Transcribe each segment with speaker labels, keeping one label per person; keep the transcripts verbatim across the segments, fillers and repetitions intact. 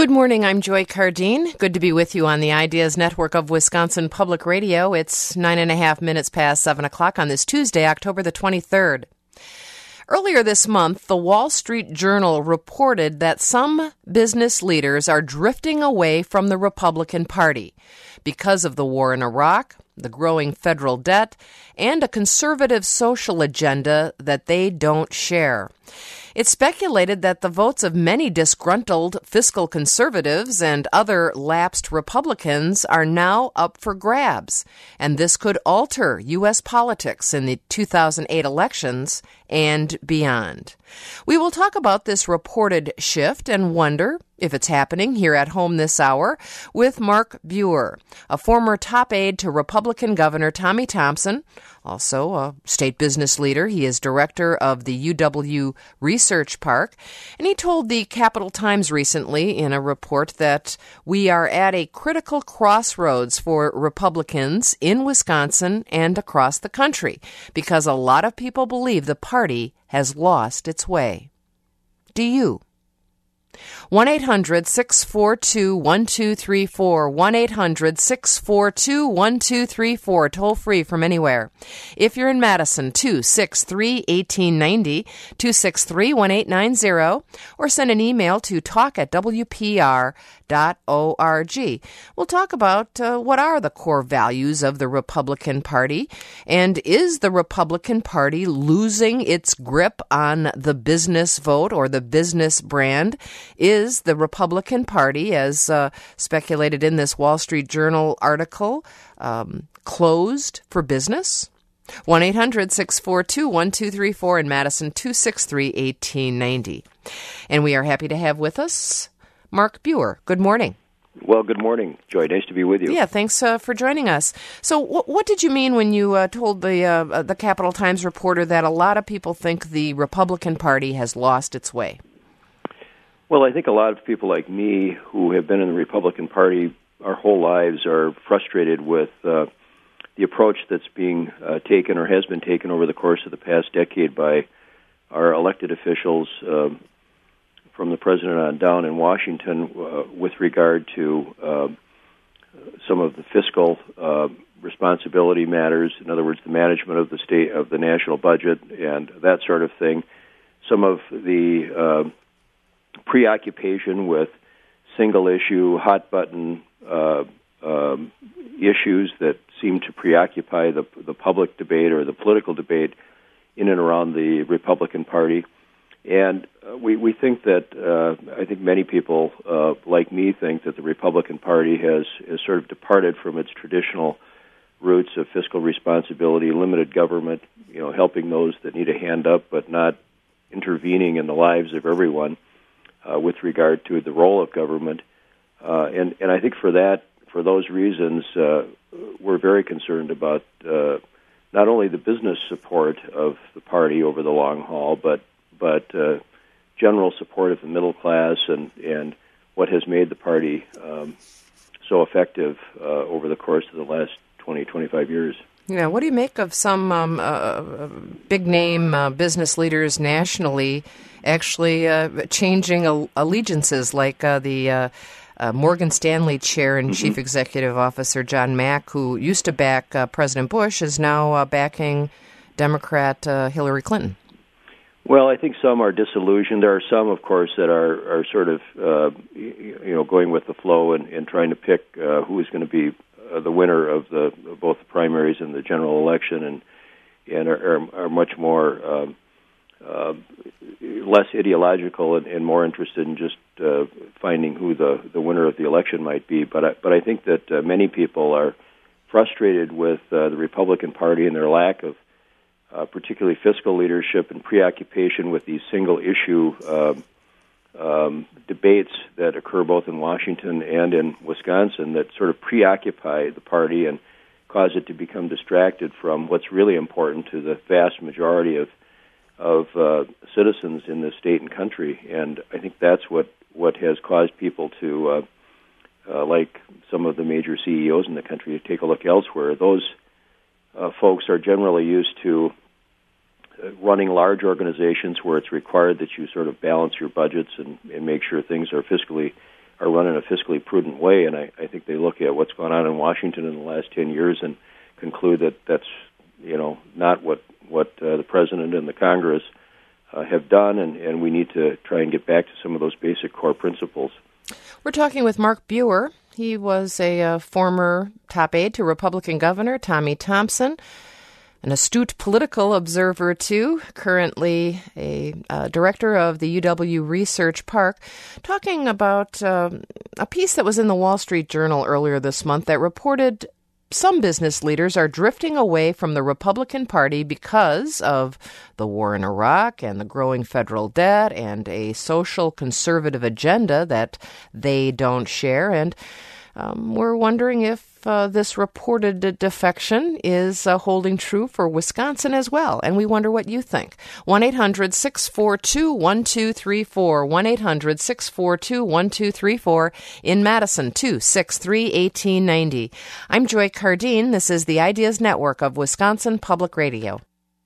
Speaker 1: Good morning, I'm Joy Cardine. Good to be with you on the Ideas Network of Wisconsin Public Radio. It's nine and a half minutes past seven o'clock on this Tuesday, October the twenty-third. Earlier this month, the Wall Street Journal reported that some business leaders are drifting away from the Republican Party because of the war in Iraq, the growing federal debt, and a conservative social agenda that they don't share. It's speculated that the votes of many disgruntled fiscal conservatives and other lapsed Republicans are now up for grabs, and this could alter U S politics in the two thousand eight elections and beyond. We will talk about this reported shift and wonder if it's happening here at home this hour with Mark Buer, a former top aide to Republican Governor Tommy Thompson, also a state business leader. He is director of the U W Research Park, and he told the Capital Times recently in a report that we are at a critical crossroads for Republicans in Wisconsin and across the country because a lot of people believe the party has lost its way. Do you? one eight hundred six four two one two three four, one eight hundred six four two one two three four, toll free from anywhere. If you're in Madison, two six three, one eight nine zero, two six three, one eight nine zero, or send an email to talk at w p r dot org. We'll talk about uh, what are the core values of the Republican Party, and is the Republican Party losing its grip on the business vote or the business brand? Is the Republican Party, as uh, speculated in this Wall Street Journal article, um, closed for business? one eight hundred six four two one two three four in Madison, two six three, one eight nine zero. And we are happy to have with us Mark Buer. Good morning.
Speaker 2: Well, good morning, Joy. Nice to be with you.
Speaker 1: Yeah, thanks uh, for joining us. So wh- what did you mean when you uh, told the uh, the Capital Times reporter that a lot of people think the Republican Party has lost its way?
Speaker 2: Well, I think a lot of people like me who have been in the Republican Party our whole lives are frustrated with uh, the approach that's being uh, taken or has been taken over the course of the past decade by our elected officials uh, from the president on down in Washington uh, with regard to uh, some of the fiscal uh, responsibility matters. In other words, the management of the state of the national budget and that sort of thing. Some of the uh, preoccupation with single-issue, hot-button uh, um, issues that seem to preoccupy the, the public debate or the political debate in and around the Republican Party. And uh, we, we think that, uh, I think many people, uh, like me, think that the Republican Party has, has sort of departed from its traditional roots of fiscal responsibility, limited government, you know, helping those that need a hand up, but not intervening in the lives of everyone uh, with regard to the role of government. Uh, and, and I think for that, for those reasons, uh, we're very concerned about uh, not only the business support of the party over the long haul, but but uh, general support of the middle class and, and what has made the party um, so effective uh, over the course of the last twenty, twenty-five years.
Speaker 1: Yeah, what do you make of some um, uh, big-name uh, business leaders nationally actually uh, changing al- allegiances, like uh, the uh, uh, Morgan Stanley chair and mm-hmm. chief executive officer John Mack, who used to back uh, President Bush, is now uh, backing Democrat uh, Hillary Clinton?
Speaker 2: Well, I think some are disillusioned. There are some, of course, that are, are sort of, uh, you know, going with the flow and, and trying to pick uh, who is going to be uh, the winner of the of both the primaries and the general election, and and are, are, are much more um, uh, less ideological and, and more interested in just uh, finding who the, the winner of the election might be. But I, but I think that uh, many people are frustrated with uh, the Republican Party and their lack of Uh, particularly fiscal leadership and preoccupation with these single-issue uh, um, debates that occur both in Washington and in Wisconsin that sort of preoccupy the party and cause it to become distracted from what's really important to the vast majority of of uh, citizens in the state and country. And I think that's what, what has caused people to, uh, uh, like some of the major C E Os in the country, to take a look elsewhere. Those uh, folks are generally used to running large organizations where it's required that you sort of balance your budgets and, and make sure things are fiscally are run in a fiscally prudent way. And I, I think they look at what's gone on in Washington in the last ten years and conclude that that's, you know, not what, what uh, the President and the Congress uh, have done, and, and we need to try and get back to some of those basic core principles.
Speaker 1: We're talking with Mark Buer. He was a uh, former top aide to Republican Governor Tommy Thompson, an astute political observer, too, currently a uh, director of the U W Research Park, talking about uh, a piece that was in the Wall Street Journal earlier this month that reported some business leaders are drifting away from the Republican Party because of the war in Iraq and the growing federal debt and a social conservative agenda that they don't share. And um, we're wondering if uh, this reported defection is uh, holding true for Wisconsin as well. And we wonder what you think. one eight hundred six four two one two three four. one eight hundred six four two one two three four. In Madison, two six three, one eight nine zero. I'm Joy Cardine. This is the Ideas Network of Wisconsin Public Radio.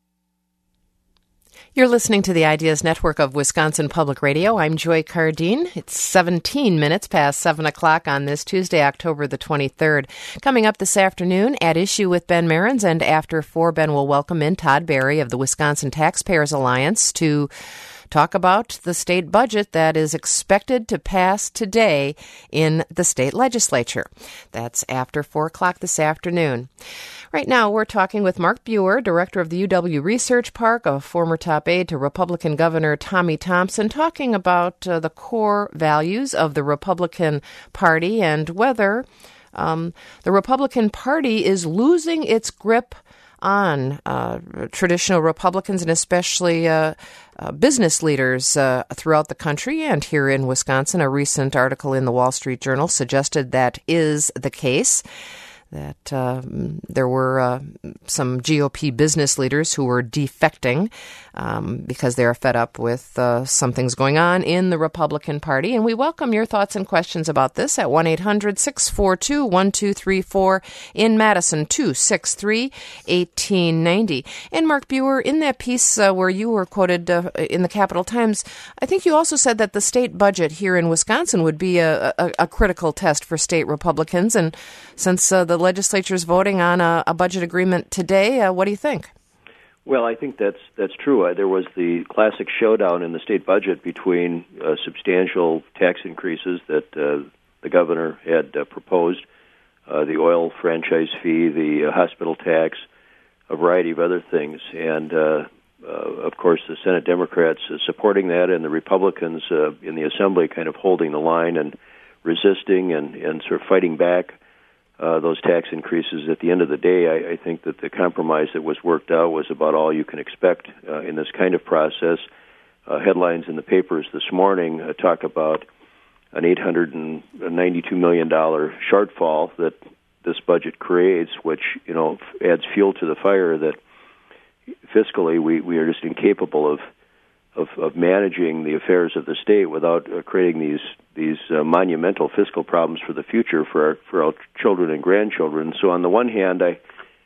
Speaker 1: You're listening to the Ideas Network of Wisconsin Public Radio. I'm Joy Cardine. It's seventeen minutes past seven o'clock on this Tuesday, October the twenty-third. Coming up this afternoon, At Issue with Ben Mehrens, and after four, Ben will welcome in Todd Berry of the Wisconsin Taxpayers Alliance to talk about the state budget that is expected to pass today in the state legislature. That's after four o'clock this afternoon. Right now, we're talking with Mark Buer, director of the U W Research Park, a former top aide to Republican Governor Tommy Thompson, talking about uh, the core values of the Republican Party and whether um, the Republican Party is losing its grip on uh, traditional Republicans and especially uh, uh, business leaders uh, throughout the country and here in Wisconsin. A recent article in the Wall Street Journal suggested that is the case, that uh, there were uh, some G O P business leaders who were defecting um, because they are fed up with uh, some things going on in the Republican Party. And we welcome your thoughts and questions about this at one eight hundred six four two one two three four. In Madison, two six three, one eight nine zero. And Mark Buer, in that piece uh, where you were quoted uh, in the Capital Times, I think you also said that the state budget here in Wisconsin would be a, a, a critical test for state Republicans. And since uh, the legislature is voting on a, a budget agreement today, uh, what do you think?
Speaker 2: Well, I think that's that's true. Uh, there was the classic showdown in the state budget between uh, substantial tax increases that uh, the governor had uh, proposed, uh, the oil franchise fee, the uh, hospital tax, a variety of other things, and uh, uh, of course the Senate Democrats uh, supporting that, and the Republicans uh, in the Assembly kind of holding the line and resisting and, and sort of fighting back Uh, those tax increases. At the end of the day, I, I think that the compromise that was worked out was about all you can expect uh, in this kind of process. Uh, headlines in the papers this morning uh, talk about an eight hundred ninety-two million dollars shortfall that this budget creates, which, you know, adds fuel to the fire that fiscally we, we are just incapable of Of, of managing the affairs of the state without uh, creating these these uh, monumental fiscal problems for the future for our, for our children and grandchildren. So on the one hand, I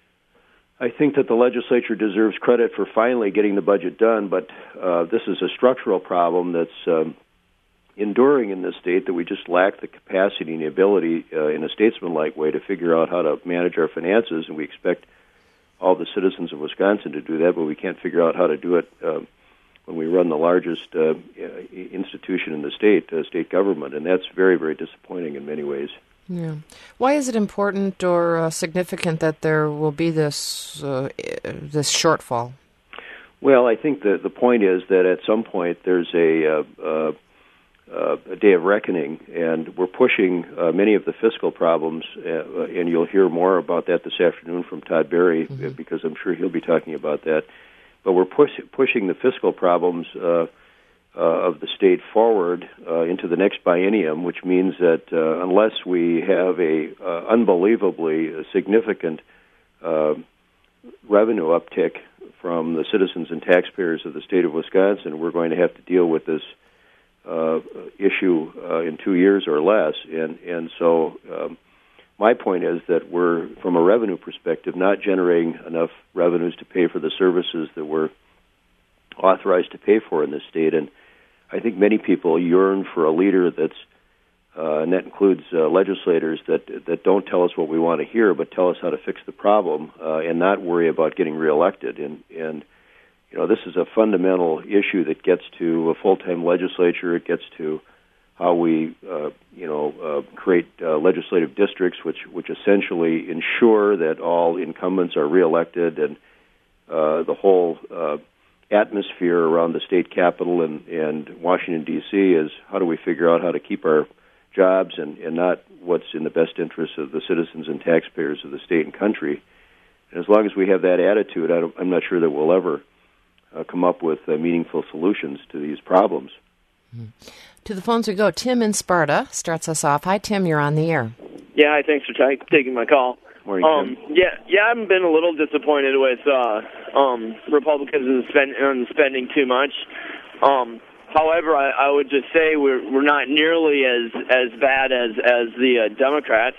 Speaker 2: I think that the legislature deserves credit for finally getting the budget done, but uh, this is a structural problem that's um, enduring in this state, that we just lack the capacity and the ability uh, in a statesmanlike way to figure out how to manage our finances, and we expect all the citizens of Wisconsin to do that, but we can't figure out how to do it uh, when we run the largest uh, institution in the state, uh, state government, and that's very, very disappointing in many ways.
Speaker 1: Yeah. Why is it important or uh, significant that there will be this uh, this shortfall?
Speaker 2: Well, I think the the point is that at some point there's a uh, uh, uh, a day of reckoning, and we're pushing uh, many of the fiscal problems, uh, and you'll hear more about that this afternoon from Todd Berry, mm-hmm. because I'm sure he'll be talking about that. But we're push, pushing the fiscal problems uh, uh, of the state forward uh, into the next biennium, which means that uh, unless we have a uh, unbelievably significant uh, revenue uptick from the citizens and taxpayers of the state of Wisconsin, we're going to have to deal with this uh, issue uh, in two years or less. And, and so um, my point is that we're, from a revenue perspective, not generating enough revenues to pay for the services that we're authorized to pay for in this state. And I think many people yearn for a leader that's uh, and that includes uh, legislators that that don't tell us what we want to hear, but tell us how to fix the problem, uh, and not worry about getting reelected. And and you know, this is a fundamental issue that gets to a full-time legislature. It gets to how we, uh, you know, uh, create uh, legislative districts, which which essentially ensure that all incumbents are reelected, and uh, the whole uh, atmosphere around the state capitol and, and Washington, D C is how do we figure out how to keep our jobs and, and not what's in the best interest of the citizens and taxpayers of the state and country. And as long as we have that attitude, I don't, I'm not sure that we'll ever uh, come up with uh, meaningful solutions to these problems.
Speaker 1: Mm-hmm. To the phones we go. Tim in Sparta starts us off. Hi, Tim. You're on the air.
Speaker 3: Yeah, hi, thanks for t- taking my call.
Speaker 2: Morning,
Speaker 3: um,
Speaker 2: Tim.
Speaker 3: Yeah, yeah, I've been a little disappointed with uh, um, Republicans in spend, in spending too much. Um, however, I, I would just say we're we're not nearly as as bad as as the uh, Democrats.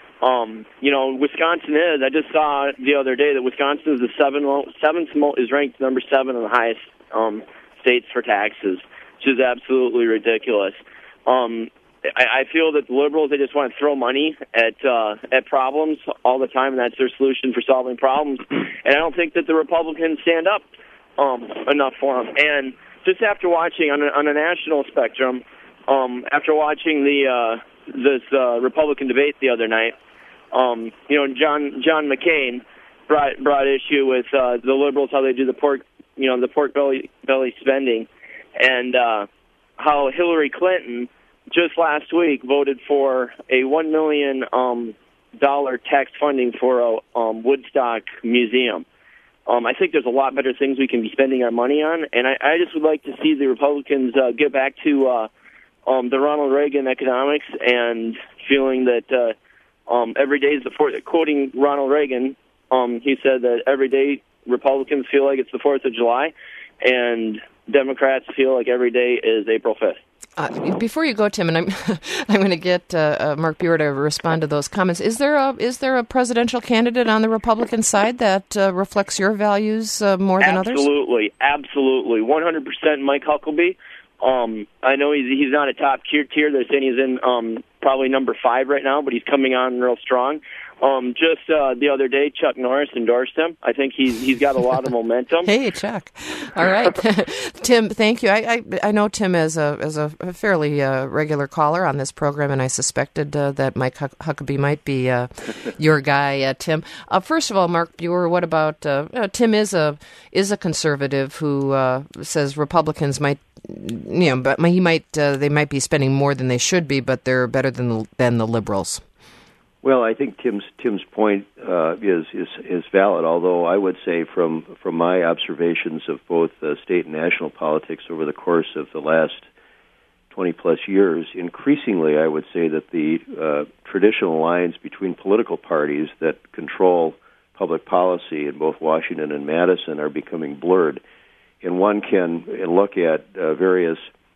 Speaker 3: Um, you know, Wisconsin is. I just saw the other day that Wisconsin is the seven, seventh is ranked number seven in the highest um, states for taxes, which is absolutely ridiculous. Um, I, I feel that the liberals, they just want to throw money at uh, at problems all the time, and that's their solution for solving problems. And I don't think that the Republicans stand up um, enough for them. And just after watching on a, on a national spectrum, um, after watching the uh, this uh, Republican debate the other night, um, you know, John John McCain brought brought issue with uh, the liberals, how they do the pork, you know, the pork belly belly spending, and uh, how Hillary Clinton just last week voted for a one million um, dollar tax funding for a um, Woodstock museum. Um, I think there's a lot better things we can be spending our money on, and I, I just would like to see the Republicans uh, get back to uh, um, the Ronald Reagan economics and feeling that uh, um, every day is the fourth. Quoting Ronald Reagan, um, he said that every day Republicans feel like it's the fourth of July, and Democrats feel like every day is April fifth.
Speaker 1: Uh, before you go, Tim, and I'm I'm going to get uh, uh, Mark Buer to respond to those comments. Is there a is there a presidential candidate on the Republican side that uh, reflects your values uh, more than
Speaker 3: absolutely,
Speaker 1: others?
Speaker 3: Absolutely, absolutely, one hundred percent. Mike Huckabee. Um, I know he's he's not a top tier tier. They're saying he's in um, probably number five right now, but he's coming on real strong. Um, just uh, the other day, Chuck Norris endorsed him. I think he's he's got a lot of momentum.
Speaker 1: Hey, Chuck. All right, Tim. Thank you. I, I I know Tim as a as a fairly uh, regular caller on this program, and I suspected uh, that Mike Huckabee might be uh, your guy, uh, Tim. Uh, first of all, Mark Buer, what about uh, uh, Tim? Is a is a conservative who uh, says Republicans might. You know, but he might uh, they might be spending more than they should be, but they're better than the, than the liberals.
Speaker 2: Well, I think Tim's Tim's point uh, is is is valid. Although I would say, from from my observations of both uh, state and national politics over the course of the last twenty plus years, increasingly I would say that the uh, traditional lines between political parties that control public policy in both Washington and Madison are becoming blurred. And one can look at uh, various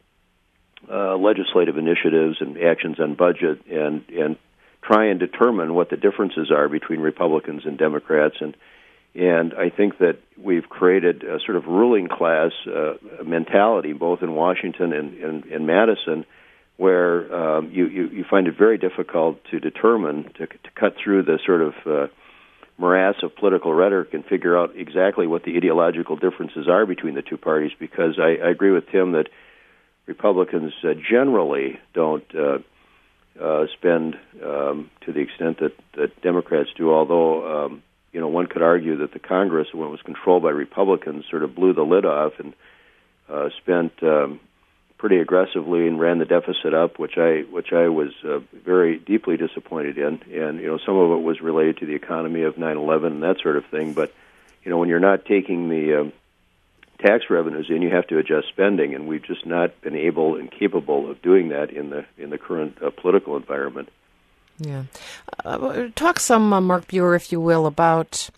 Speaker 2: uh, legislative initiatives and actions on budget and, and try and determine what the differences are between Republicans and Democrats. And and I think that we've created a sort of ruling class uh, mentality, both in Washington and, and, and Madison, where um, you, you, you find it very difficult to determine, to, to cut through the sort of uh, morass of political rhetoric and figure out exactly what the ideological differences are between the two parties, because I, I agree with Tim that Republicans uh, generally don't uh, uh, spend um, to the extent that, that Democrats do, although um, you know, one could argue that the Congress, when it was controlled by Republicans, sort of blew the lid off and uh, spent um, pretty aggressively and ran the deficit up, which I which I was uh, very deeply disappointed in. And you know, some of it was related to the economy of nine eleven and that sort of thing. But you know, when you're not taking the um, tax revenues in, you have to adjust spending, and we've just not been able and capable of doing that in the in the current uh, political environment.
Speaker 1: Yeah, uh, talk some, uh, Mark Buer, if you will, about,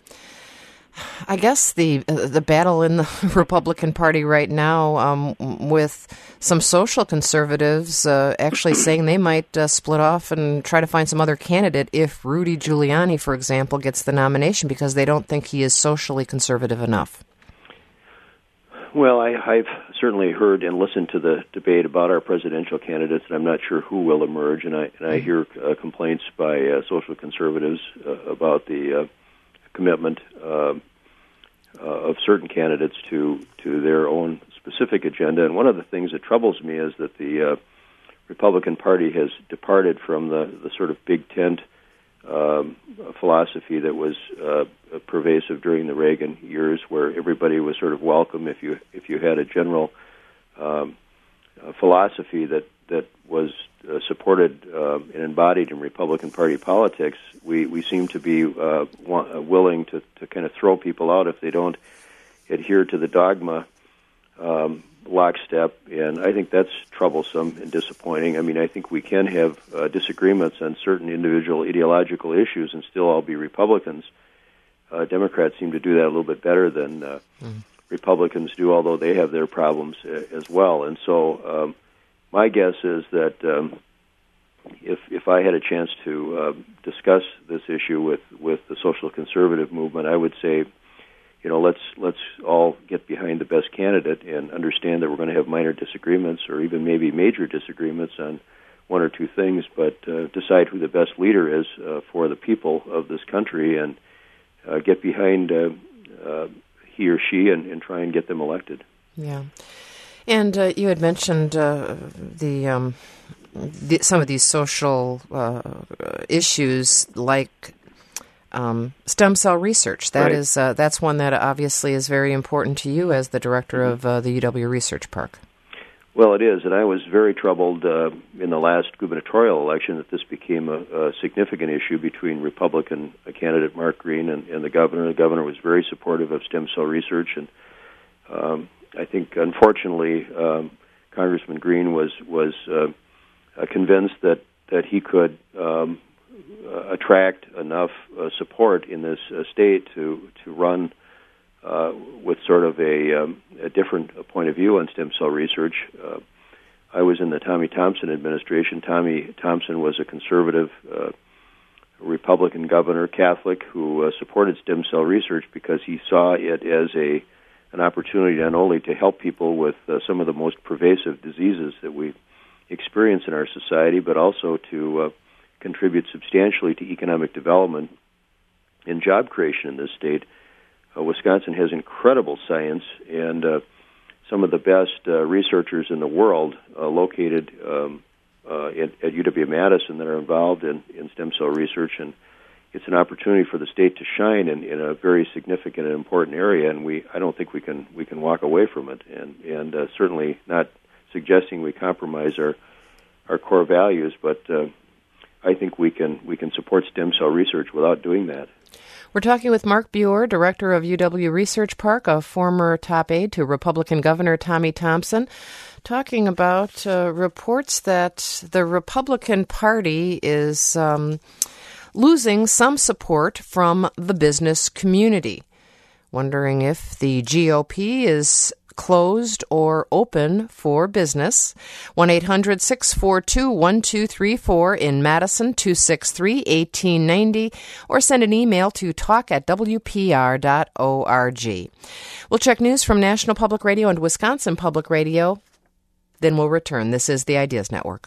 Speaker 1: I guess, the uh, the battle in the Republican Party right now um, with some social conservatives uh, actually saying they might uh, split off and try to find some other candidate if Rudy Giuliani, for example, gets the nomination because they don't think he is socially conservative enough.
Speaker 2: Well, I, I've certainly heard and listened to the debate about our presidential candidates, and I'm not sure who will emerge. And I and I hear uh, complaints by uh, social conservatives uh, about the uh, commitment uh, uh, of certain candidates to to their own specific agenda. And one of the things that troubles me is that the uh, Republican Party has departed from the, the sort of big tent um, philosophy that was uh, pervasive during the Reagan years, where everybody was sort of welcome if you if you had a general um, uh, philosophy that that was uh, supported uh, and embodied in Republican Party politics. We we seem to be uh, wa- willing to, to kind of throw people out if they don't adhere to the dogma um, lockstep, and I think that's troublesome and disappointing. I mean, I think we can have uh, disagreements on certain individual ideological issues and still all be Republicans. Uh, Democrats seem to do that a little bit better than uh, mm. Republicans do, although they have their problems uh, as well. And so um, my guess is that um, if if I had a chance to uh, discuss this issue with, with the social conservative movement, I would say, you know, let's let's all get behind the best candidate and understand that we're going to have minor disagreements or even maybe major disagreements on one or two things, but uh, decide who the best leader is uh, for the people of this country and uh, get behind uh, uh, he or she and, and try and get them elected.
Speaker 1: Yeah. And uh, you had mentioned uh, the, um, the some of these social uh, issues like Um, stem cell research. That
Speaker 2: right.
Speaker 1: is uh, that's one that obviously is very important to you as the director of uh, the U W Research Park.
Speaker 2: Well, it is, and I was very troubled uh, in the last gubernatorial election that this became a, a significant issue between Republican candidate Mark Green and, and the governor. The governor was very supportive of stem cell research, and um, I think, unfortunately, um, Congressman Green was was uh, convinced that that he could Um, Uh, attract enough uh, support in this uh, state to to run uh, with sort of a, um, a different point of view on stem cell research. Uh, I was in the Tommy Thompson administration. Tommy Thompson was a conservative uh, Republican governor, Catholic, who uh, supported stem cell research because he saw it as a an opportunity not only to help people with uh, some of the most pervasive diseases that we experience in our society, but also to uh, contribute substantially to economic development and job creation in this state. Uh, Wisconsin has incredible science and uh, some of the best uh, researchers in the world uh, located um, uh, at, at U W Madison that are involved in, in stem cell research, and it's an opportunity for the state to shine in, in a very significant and important area, and we I don't think we can we can walk away from it, and and uh, certainly not suggesting we compromise our our core values, but uh, I think we can we can support stem cell research without doing that.
Speaker 1: We're talking with Mark Buer, director of U W Research Park, a former top aide to Republican Governor Tommy Thompson, talking about uh, reports that the Republican Party is um, losing some support from the business community. Wondering if the G O P is closed or open for business. one eight hundred six four two one two three four in Madison, two six three one eight nine zero, or send an email to talk at w p r dot org. We'll check news from National Public Radio and Wisconsin Public Radio. Then we'll return. This is the Ideas Network.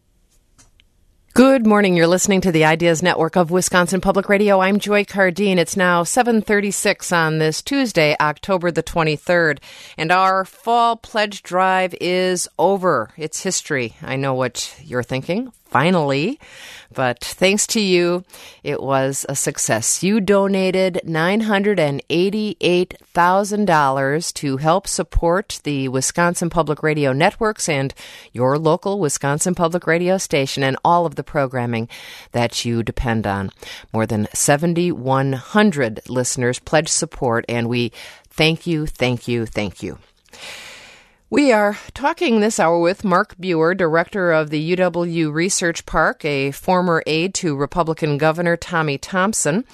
Speaker 1: Good morning. You're listening to the Ideas Network of Wisconsin Public Radio. I'm Joy Cardine. It's now seven thirty-six on this Tuesday, October the twenty-third, and our fall pledge drive is over. It's history. I know what you're thinking. Finally. But thanks to you, it was a success. You donated nine hundred eighty-eight thousand dollars to help support the Wisconsin Public Radio networks and your local Wisconsin Public Radio station and all of the programming that you depend on. More than seven thousand one hundred listeners pledged support, and we thank you, thank you, thank you. We are talking this hour with Mark Buer, director of the U W Research Park, a former aide to Republican Governor Tommy Thompson,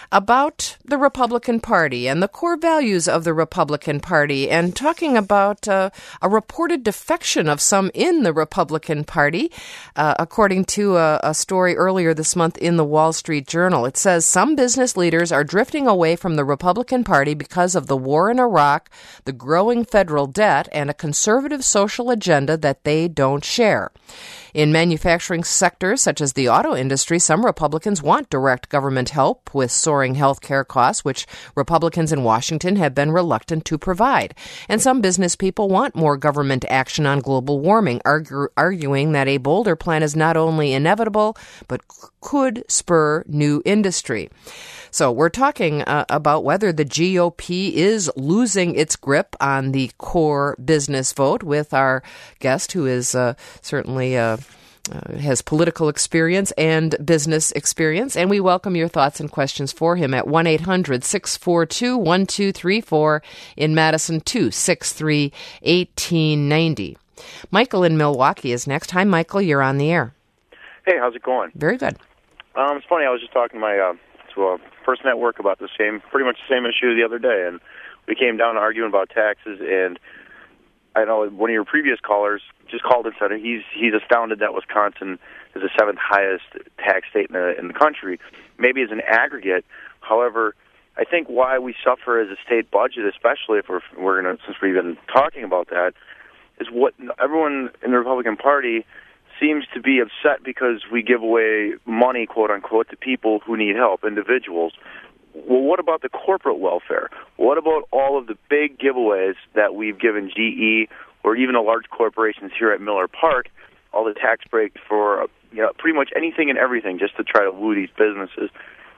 Speaker 1: about the Republican Party and the core values of the Republican Party, and talking about uh, a reported defection of some in the Republican Party, uh, according to a, a story earlier this month in the Wall Street Journal. It says some business leaders are drifting away from the Republican Party because of the war in Iraq, the growing federal debt, and a conservative social agenda that they don't share. In manufacturing sectors such as the auto industry, some Republicans want direct government help with soaring health care costs, which Republicans in Washington have been reluctant to provide. And some business people want more government action on global warming, argue, arguing that a bolder plan is not only inevitable, but c- could spur new industry. So we're talking uh, about whether the G O P is losing its grip on the core business vote with our guest, who is uh, certainly uh, uh, has political experience and business experience. And we welcome your thoughts and questions for him at one eight hundred six four two one two three four, in Madison two six three one eight nine zero. Michael in Milwaukee is next. Hi, Michael. You're on the air.
Speaker 4: Hey, how's it going?
Speaker 1: Very good.
Speaker 4: Um, it's funny. I was just talking to my uh, to a person at work about the same, pretty much the same issue the other day, and we came down to arguing about taxes. And I know one of your previous callers just called and said he's he's astounded that Wisconsin is the seventh highest tax state in the in the country, maybe as an aggregate. However, I think why we suffer as a state budget, especially if we're we're gonna since we've been talking about that, is what everyone in the Republican Party seems to be upset because we give away money, quote unquote, to people who need help, individuals. Well, what about the corporate welfare? What about all of the big giveaways that we've given G E or even the large corporations here at Miller Park, all the tax breaks for, you know, pretty much anything and everything just to try to woo these businesses?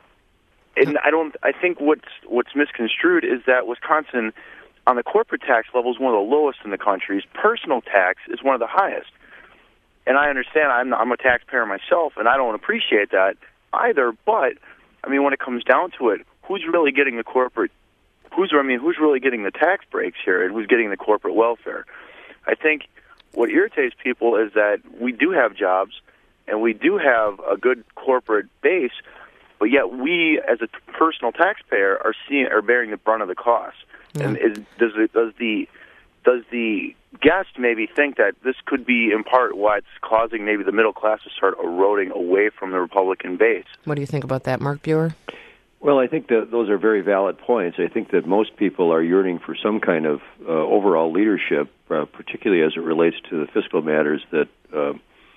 Speaker 4: And I don't. I think what's what's misconstrued is that Wisconsin, on the corporate tax level, is one of the lowest in the country. Personal tax is one of the highest. And I understand I'm I'm a taxpayer myself, and I don't appreciate that either. But I mean, when it comes down to it, who's really getting the corporate? Who's I mean, who's really getting the tax breaks here, and who's getting the corporate welfare? I think what irritates people is that we do have jobs, and we do have a good corporate base, but yet we, as a personal taxpayer, are seeing are bearing the brunt of the cost. Yeah. And is, does it, does the does the guest maybe think that this could be in part why it's causing maybe the middle class to start eroding away from the Republican base?
Speaker 1: What do you think about that, Mark Buer?
Speaker 2: Well, I think that those are very valid points. I think that most people are yearning for some kind of uh, overall leadership, uh, particularly as it relates to the fiscal matters that uh,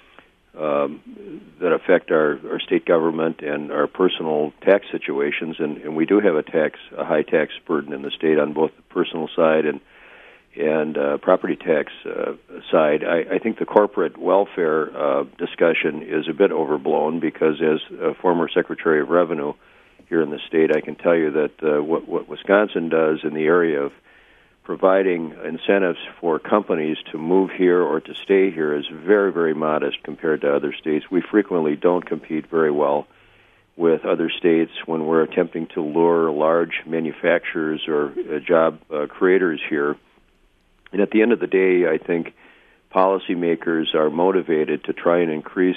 Speaker 2: um, that affect our, our state government and our personal tax situations. And, and we do have a tax, a high tax burden in the state on both the personal side and and uh, property tax uh, side. I, I think the corporate welfare uh, discussion is a bit overblown because, as a former Secretary of Revenue here in the state, I can tell you that uh, what, what Wisconsin does in the area of providing incentives for companies to move here or to stay here is very, very modest compared to other states. We frequently don't compete very well with other states when we're attempting to lure large manufacturers or uh, job uh, creators here. And at the end of the day, I think policymakers are motivated to try and increase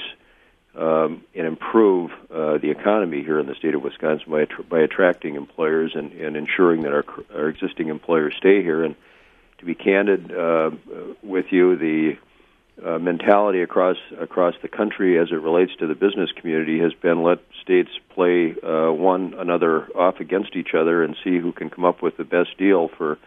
Speaker 2: um, and improve uh, the economy here in the state of Wisconsin by by attracting employers and, and ensuring that our, our existing employers stay here. And to be candid uh, with you, the uh, mentality across across the country as it relates to the business community has been let states play uh, one another off against each other and see who can come up with the best deal for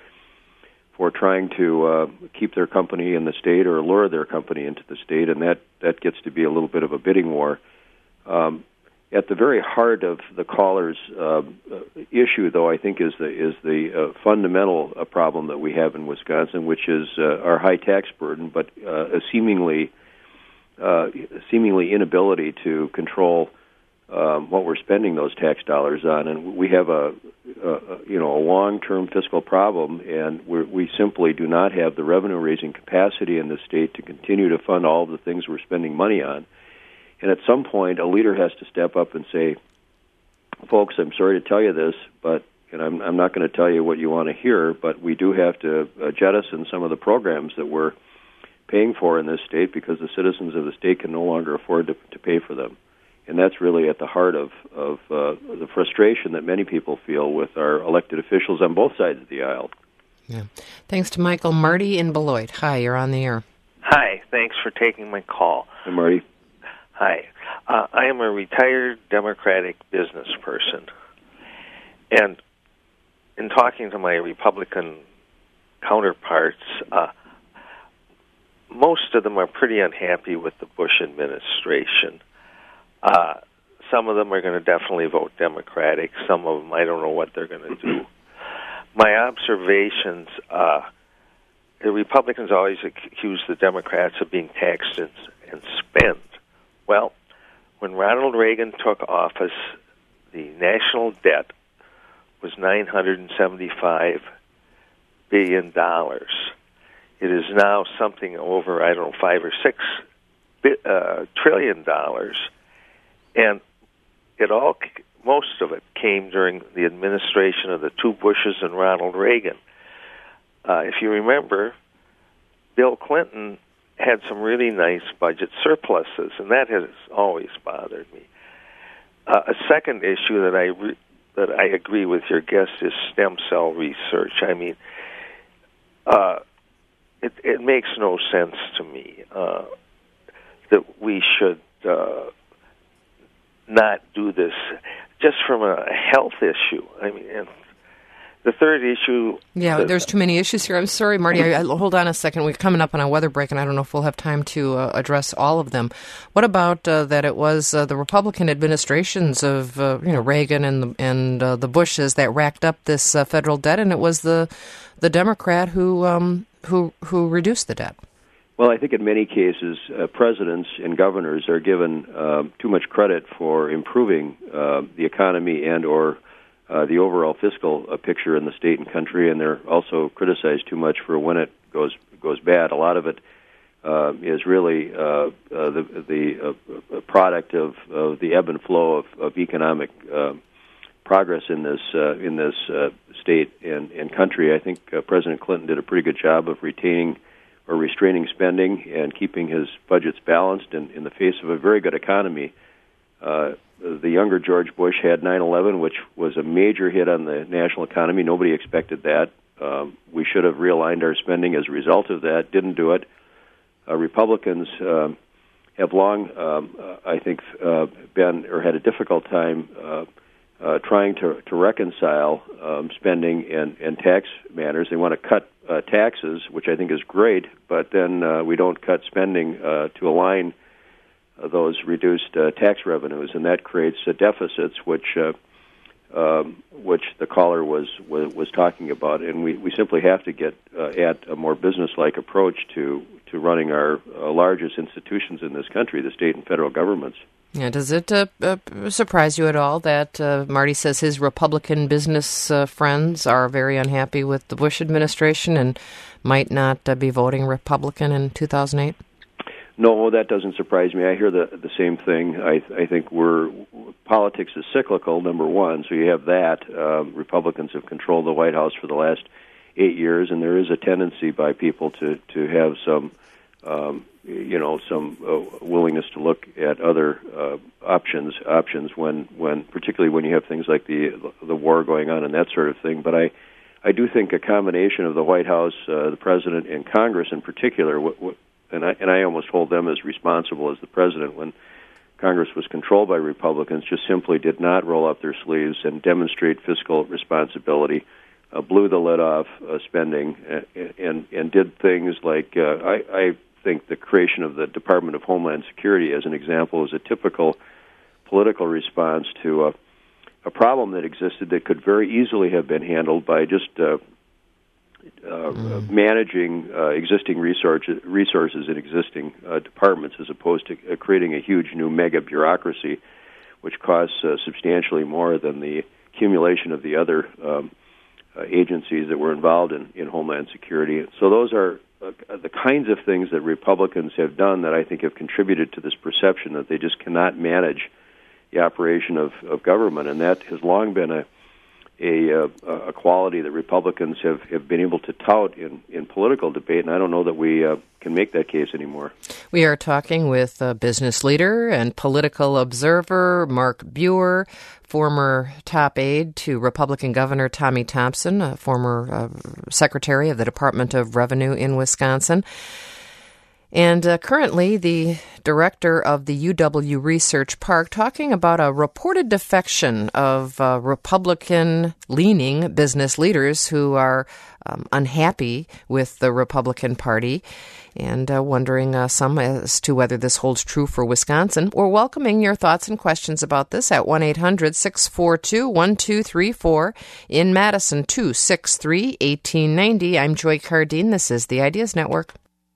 Speaker 2: for trying to uh, keep their company in the state or lure their company into the state, and that, that gets to be a little bit of a bidding war. Um, at the very heart of the caller's uh, issue, though, I think is the is the uh, fundamental uh, problem that we have in Wisconsin, which is uh, our high tax burden, but uh, a seemingly uh, seemingly inability to control Um, what we're spending those tax dollars on, and we have a, a you know a long-term fiscal problem, and we're, we simply do not have the revenue-raising capacity in the state to continue to fund all of the things we're spending money on. And at some point, a leader has to step up and say, "Folks, I'm sorry to tell you this, but and I'm, I'm not going to tell you what you want to hear, but we do have to uh, jettison some of the programs that we're paying for in this state because the citizens of the state can no longer afford to, to pay for them." and that's really at the heart of, of uh, the frustration that many people feel with our elected officials on both sides of the aisle.
Speaker 1: Yeah. Thanks to Michael. Marty in Beloit. Hi, you're on the air.
Speaker 5: Hi, thanks for taking my call.
Speaker 2: Hey, Marty.
Speaker 5: Hi. Uh, I am a retired Democratic business person, and in talking to my Republican counterparts, uh, most of them are pretty unhappy with the Bush administration. Uh, some of them are going to definitely vote Democratic. Some of them, I don't know what they're going to do. My observations, uh, the Republicans always accuse the Democrats of being taxed and, and spent. Well, when Ronald Reagan took office, the national debt was nine hundred seventy-five billion dollars. It is now something over, I don't know, five or six uh, trillion dollars. And it all, most of it came during the administration of the two Bushes and Ronald Reagan. Uh, if you remember, Bill Clinton had some really nice budget surpluses, and that has always bothered me. Uh, a second issue that I re- that I agree with your guest is stem cell research. I mean, uh, it, it makes no sense to me uh, that we should uh, not do this just from a health issue. I mean, and the third issue...
Speaker 1: Yeah, there's too many issues here. I'm sorry, Marty. I, I, hold on a second. We're coming up on a weather break, and I don't know if we'll have time to uh, address all of them. What about uh, that it was uh, the Republican administrations of uh, you know Reagan and the, and uh, the Bushes that racked up this uh, federal debt, and it was the the Democrat who um, who who reduced the debt?
Speaker 2: Well, I think in many cases, uh, presidents and governors are given uh, too much credit for improving uh, the economy and or Uh, the overall fiscal uh, picture in the state and country, and they're also criticized too much for when it goes goes bad. A lot of it uh, is really uh, uh, the the uh, product of, of the ebb and flow of, of economic uh, progress in this uh, in this uh, state and, and country. I think uh, President Clinton did a pretty good job of retaining or restraining spending and keeping his budgets balanced in, in the face of a very good economy. Uh, The younger George Bush had nine eleven, which was a major hit on the national economy. Nobody expected that. Um, we should have realigned our spending as a result of that. Didn't do it. Uh, Republicans uh, have long, um, uh, I think, uh, been or had a difficult time uh, uh, trying to, to reconcile um, spending and, and tax matters. They want to cut uh, taxes, which I think is great, but then uh, we don't cut spending uh, to align those reduced uh, tax revenues, and that creates uh, deficits, which uh, um, which the caller was, was was talking about, and we, we simply have to get uh, at a more business-like approach to, to running our uh, largest institutions in this country, the state and federal governments.
Speaker 1: Yeah, does it uh, uh, surprise you at all that uh, Marty says his Republican business uh, friends are very unhappy with the Bush administration and might not uh, be voting Republican in two thousand eight?
Speaker 2: No, that doesn't surprise me. I hear the the same thing. I I think we're politics is cyclical, number one. So you have that. Um, Republicans have controlled the White House for the last eight years, and there is a tendency by people to to have some, um, you know, some uh, willingness to look at other uh, options options when when particularly when you have things like the the war going on and that sort of thing. But I I do think a combination of the White House, uh, the President, and Congress in particular. What, what, And I, and I almost hold them as responsible as the president when Congress was controlled by Republicans, just simply did not roll up their sleeves and demonstrate fiscal responsibility, uh, blew the lid off uh, spending, and, and and did things like, uh, I, I think the creation of the Department of Homeland Security, as an example, is a typical political response to a, a problem that existed that could very easily have been handled by just uh, Uh, mm. managing uh, existing resources, resources in existing uh, departments, as opposed to uh, creating a huge new mega bureaucracy, which costs uh, substantially more than the accumulation of the other um, uh, agencies that were involved in, in Homeland Security. So those are uh, the kinds of things that Republicans have done that I think have contributed to this perception that they just cannot manage the operation of, of government, and that has long been a a, uh, a quality that Republicans have, have been able to tout in, in political debate, and I don't know that we uh, can make that case anymore.
Speaker 1: We are talking with a business leader and political observer Mark Buer, former top aide to Republican Governor Tommy Thompson, a former uh, secretary of the Department of Revenue in Wisconsin, and uh, currently the director of the U W Research Park, talking about a reported defection of uh, Republican-leaning business leaders who are um, unhappy with the Republican Party and uh, wondering uh, some as to whether this holds true for Wisconsin. We're welcoming your thoughts and questions about this at one eight hundred six four two one two three four. In Madison, two six three one eight nine zero. I'm Joy Cardine. This is the Ideas Network.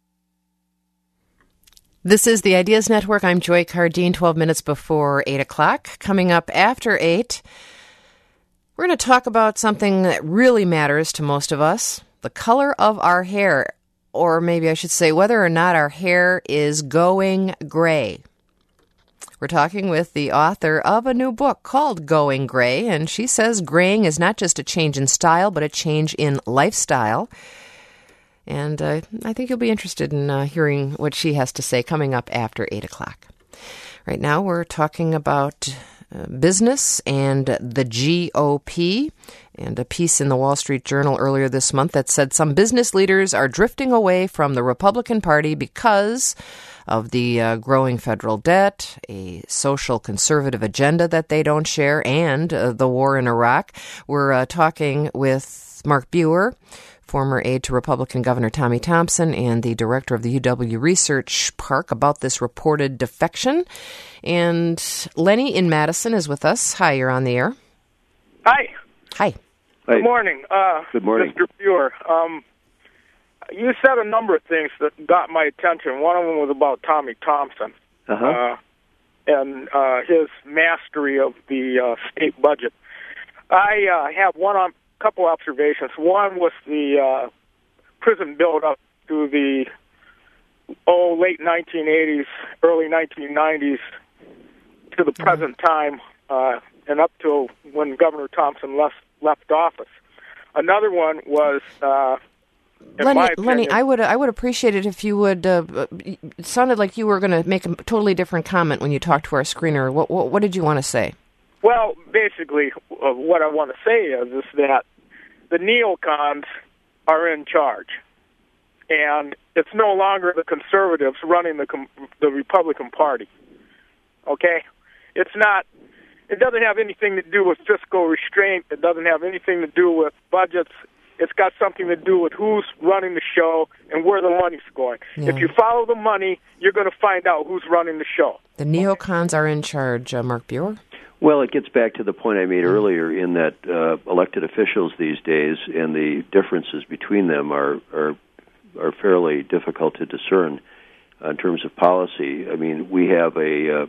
Speaker 1: This is the Ideas Network. I'm Joy Cardine, twelve minutes before eight o'clock. Coming up after eight, we're going to talk about something that really matters to most of us, the color of our hair, or maybe I should say whether or not our hair is going gray. We're talking with the author of a new book called Going Gray, and she says graying is not just a change in style, but a change in lifestyle. And uh, I think you'll be interested in uh, hearing what she has to say coming up after eight o'clock. Right now we're talking about uh, business and the G O P, and a piece in the Wall Street Journal earlier this month that said some business leaders are drifting away from the Republican Party because of the uh, growing federal debt, a social conservative agenda that they don't share, and uh, the war in Iraq. We're uh, talking with Mark Buer, former aide to Republican Governor Tommy Thompson and the director of the U W Research Park, about this reported defection. And Lenny in Madison is with us. Hi, you're on the air.
Speaker 6: Hi.
Speaker 1: Hi.
Speaker 2: Hi.
Speaker 6: Good morning. Uh,
Speaker 2: Good morning.
Speaker 6: Mister Buer. Um, you said a number of things that got my attention. One of them was about Tommy Thompson
Speaker 2: Uh-huh.
Speaker 6: uh, and uh, his mastery of the uh, state budget. I uh, have one on. Couple observations. One was the uh, prison build-up to the oh late nineteen eighties, early nineteen nineties to the present time, uh, and up to when Governor Thompson left left office. Another one was. Uh,
Speaker 1: Lenny, Lenny, I would I would appreciate it if you would. Uh, it sounded like you were going to make a totally different comment when you talked to our screener. What what, what did you want to say?
Speaker 6: Well, basically, uh, what I want to say is, is that the neocons are in charge, and it's no longer the conservatives running the com- the Republican Party. Okay, it's not. It doesn't have anything to do with fiscal restraint. It doesn't have anything to do with budgets. It's got something to do with who's running the show and where the money's going. Yeah. If you follow the money, you're going to find out who's running the show.
Speaker 1: The neocons are in charge, uh, Mark Buer?
Speaker 2: Well, it gets back to the point I made earlier in that uh, elected officials these days and the differences between them are are, are fairly difficult to discern uh, in terms of policy. I mean, we have a, uh,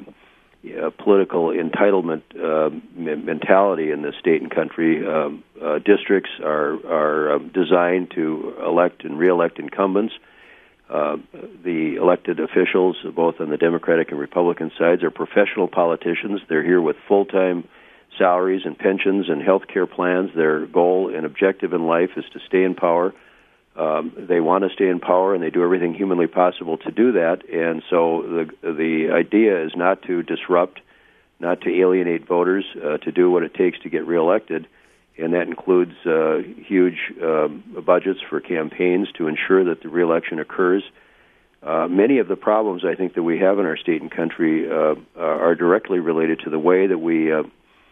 Speaker 2: a political entitlement uh, mentality in this state and country. Um, uh, districts are, are uh, designed to elect and re-elect incumbents. Uh, the elected officials, both on the Democratic and Republican sides, are professional politicians. They're here with full-time salaries and pensions and health care plans. Their goal and objective in life is to stay in power. Um, they want to stay in power, and they do everything humanly possible to do that. And so the the idea is not to disrupt, not to alienate voters, uh, to do what it takes to get reelected. And that includes uh, huge uh, budgets for campaigns to ensure that the reelection occurs. Uh, many of the problems, I think, that we have in our state and country uh, are directly related to the way that we uh,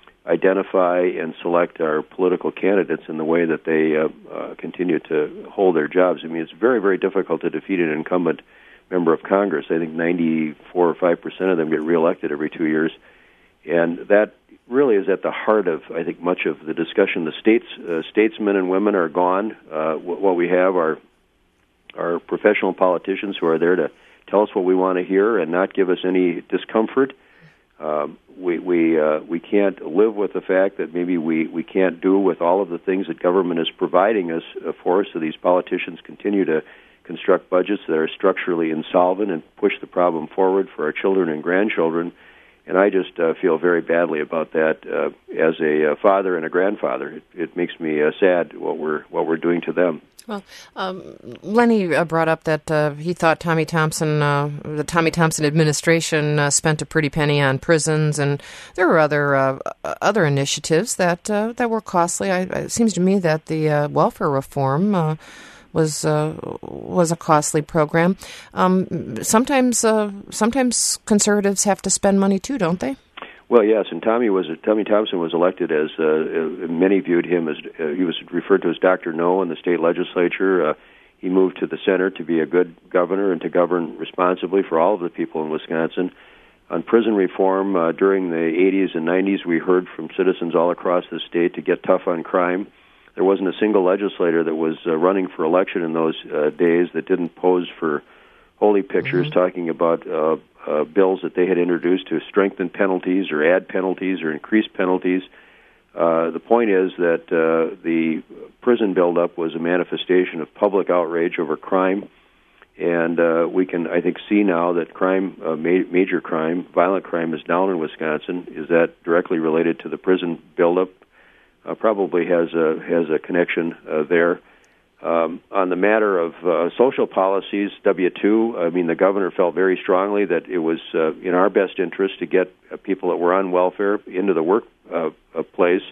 Speaker 2: identify and select our political candidates and the way that they uh, uh, continue to hold their jobs. I mean, it's very, very difficult to defeat an incumbent member of Congress. I think ninety-four or five percent of them get reelected every two years. And that really is at the heart of, I think, much of the discussion. The states, uh, statesmen and women are gone. Uh, what we have are are professional politicians who are there to tell us what we want to hear and not give us any discomfort. Um, we we uh, we can't live with the fact that maybe we, we can't do with all of the things that government is providing us uh, for us. So these politicians continue to construct budgets that are structurally insolvent and push the problem forward for our children and grandchildren. And I just uh, feel very badly about that uh, as a uh, father and a grandfather. It, it makes me uh, sad what we're what we're doing to them.
Speaker 1: Well, um, Lenny uh, brought up that uh, he thought Tommy Thompson, uh, the Tommy Thompson administration, uh, spent a pretty penny on prisons, and there were other uh, other initiatives that uh, that were costly. I, it seems to me that the uh, welfare reform Uh, was uh, was a costly program. Um, sometimes uh, sometimes conservatives have to spend money too, don't they?
Speaker 2: Well, yes, and Tommy was Tommy Thompson was elected as uh, many viewed him as uh, he was referred to as Doctor No in the state legislature. Uh, he moved to the center to be a good governor and to govern responsibly for all of the people in Wisconsin. On prison reform, uh, during the eighties and nineties, we heard from citizens all across the state to get tough on crime. There wasn't a single legislator that was uh, running for election in those uh, days that didn't pose for holy pictures, mm-hmm. talking about uh, uh, bills that they had introduced to strengthen penalties or add penalties or increase penalties. Uh, the point is that uh, the prison buildup was a manifestation of public outrage over crime, and uh, we can, I think, see now that crime, uh, ma- major crime, violent crime is down in Wisconsin. Is that directly related to the prison buildup? Uh, probably has a has a connection uh, there. Um, on the matter of uh, social policies, W two, I mean, the governor felt very strongly that it was uh, in our best interest to get uh, people that were on welfare into the work uh, uh, place,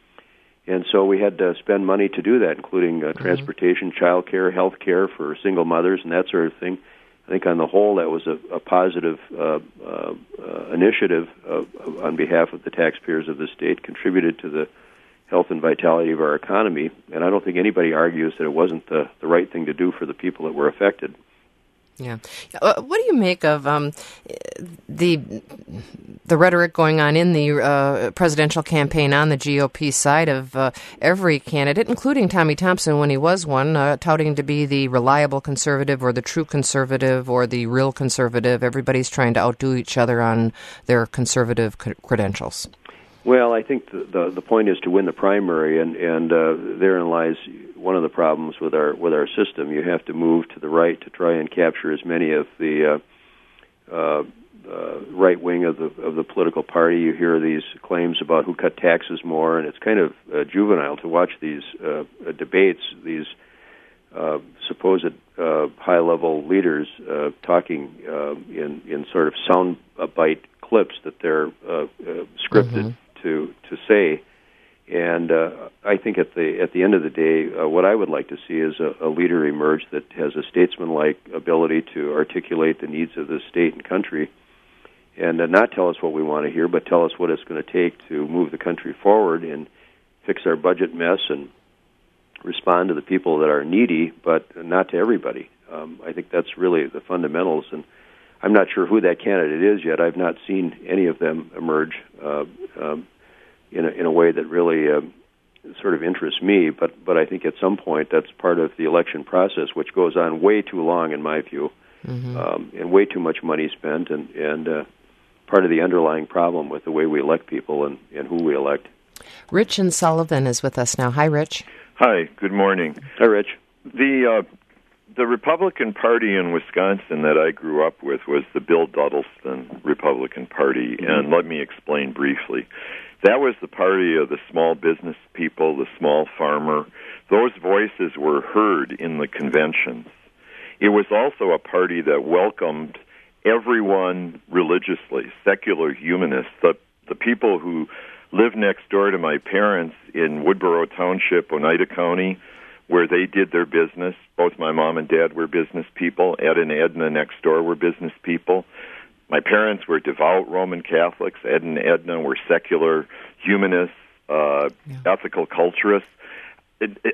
Speaker 2: and so we had to spend money to do that, including uh, mm-hmm. transportation, child care, health care for single mothers, and that sort of thing. I think on the whole that was a, a positive uh, uh, uh, initiative uh, on behalf of the taxpayers of the state, contributed to the health and vitality of our economy, and I don't think anybody argues that it wasn't the, the right thing to do for the people that were affected.
Speaker 1: Yeah. Uh, what do you make of um, the the rhetoric going on in the uh, presidential campaign on the G O P side of uh, every candidate, including Tommy Thompson when he was one, uh, touting to be the reliable conservative or the true conservative or the real conservative? Everybody's trying to outdo each other on their conservative c- credentials.
Speaker 2: Well, I think the, the the point is to win the primary, and and uh, therein lies one of the problems with our with our system. You have to move to the right to try and capture as many of the uh, uh, uh, right wing of the of the political party. You hear these claims about who cut taxes more, and it's kind of uh, juvenile to watch these uh, debates. These uh, supposed uh, high level leaders uh, talking uh, in in sort of sound bite clips that they're uh, uh, scripted. Mm-hmm. to to say, and uh, I think at the at the end of the day, uh, what I would like to see is a, a leader emerge that has a statesman-like ability to articulate the needs of the state and country, and uh, not tell us what we want to hear, but tell us what it's going to take to move the country forward and fix our budget mess and respond to the people that are needy, but not to everybody. Um, I think that's really the fundamentals, and I'm not sure who that candidate is yet. I've not seen any of them emerge uh, um, in, a, in a way that really uh, sort of interests me. But, but I think at some point that's part of the election process, which goes on way too long, in my view, mm-hmm. um, and way too much money spent, and, and uh, part of the underlying problem with the way we elect people and, and who we elect.
Speaker 1: Rich and Sullivan is with us now. Hi, Rich.
Speaker 7: Hi. Good morning.
Speaker 2: Hi, Rich.
Speaker 7: The uh, The Republican Party in Wisconsin that I grew up with was the Bill Duddleston Republican Party, mm-hmm. and let me explain briefly. That was the party of the small business people, the small farmer. Those voices were heard in the conventions. It was also a party that welcomed everyone religiously, secular humanists, the, the people who lived next door to my parents in Woodboro Township, Oneida County, where they did their business. Both my mom and dad were business people. Ed and Edna next door were business people. My parents were devout Roman Catholics. Ed and Edna were secular humanists, uh, yeah. ethical culturists. It, it,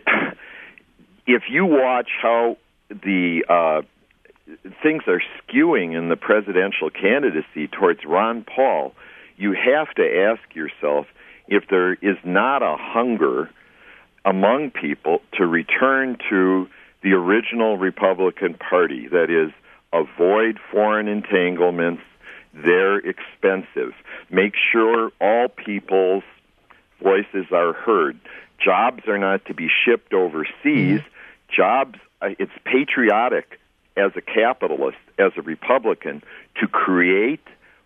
Speaker 7: if you watch how the uh, things are skewing in the presidential candidacy towards Ron Paul, you have to ask yourself if there is not a hunger among people to return to the original Republican Party, that is, avoid foreign entanglements, they're expensive. Make sure all people's voices are heard. Jobs are not to be shipped overseas. Mm-hmm. Jobs, it's patriotic as a capitalist, as a Republican, to create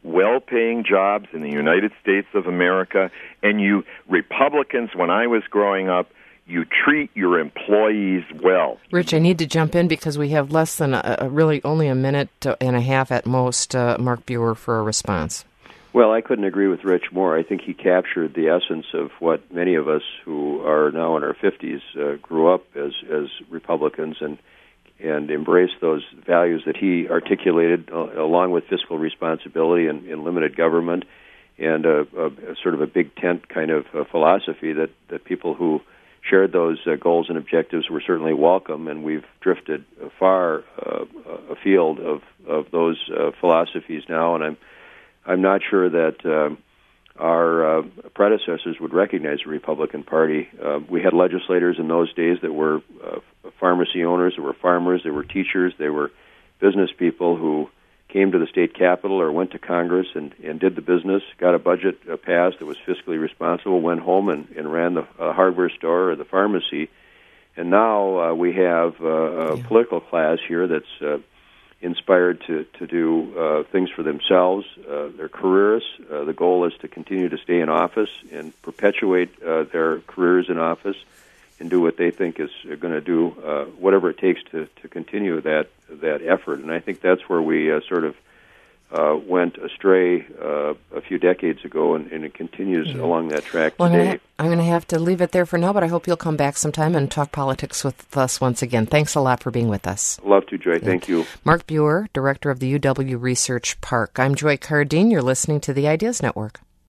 Speaker 7: well-paying jobs in the United States of America, and you Republicans, when I was growing up, you treat your employees well.
Speaker 1: Rich, I need to jump in because we have less than a, a really only a minute and a half at most, uh, Mark Buer, for a response.
Speaker 2: Well, I couldn't agree with Rich more. I think he captured the essence of what many of us who are now in our fifties uh, grew up as as Republicans and and embraced those values that he articulated, uh, along with fiscal responsibility and, and limited government, and a, a, a sort of a big tent kind of uh, philosophy that, that people who shared those uh, goals and objectives were certainly welcome, and we've drifted far uh, afield of, of those uh, philosophies now, and I'm I'm not sure that um, our uh, predecessors would recognize the Republican Party. Uh, we had legislators in those days that were uh, pharmacy owners, they were farmers, they were teachers, they were business people who came to the state capitol or went to Congress and, and did the business, got a budget uh, passed that was fiscally responsible, went home and, and ran the uh, hardware store or the pharmacy. And now uh, we have uh, a political class here that's uh, inspired to, to do uh, things for themselves. Uh, they're careerists. Uh, the goal is to continue to stay in office and perpetuate uh, their careers in office and do what they think is going to do, uh, whatever it takes to, to continue that that effort. And I think that's where we uh, sort of uh, went astray uh, a few decades ago, and, and it continues mm-hmm. along that track
Speaker 1: well,
Speaker 2: today.
Speaker 1: I'm going to ha- have to leave it there for now, but I hope you'll come back sometime and talk politics with us once again. Thanks a lot for being with us.
Speaker 2: Love to, Joy. Thank you.
Speaker 1: Mark Buer, Director of the U W Research Park. I'm Joy Cardine. You're listening to the Ideas Network.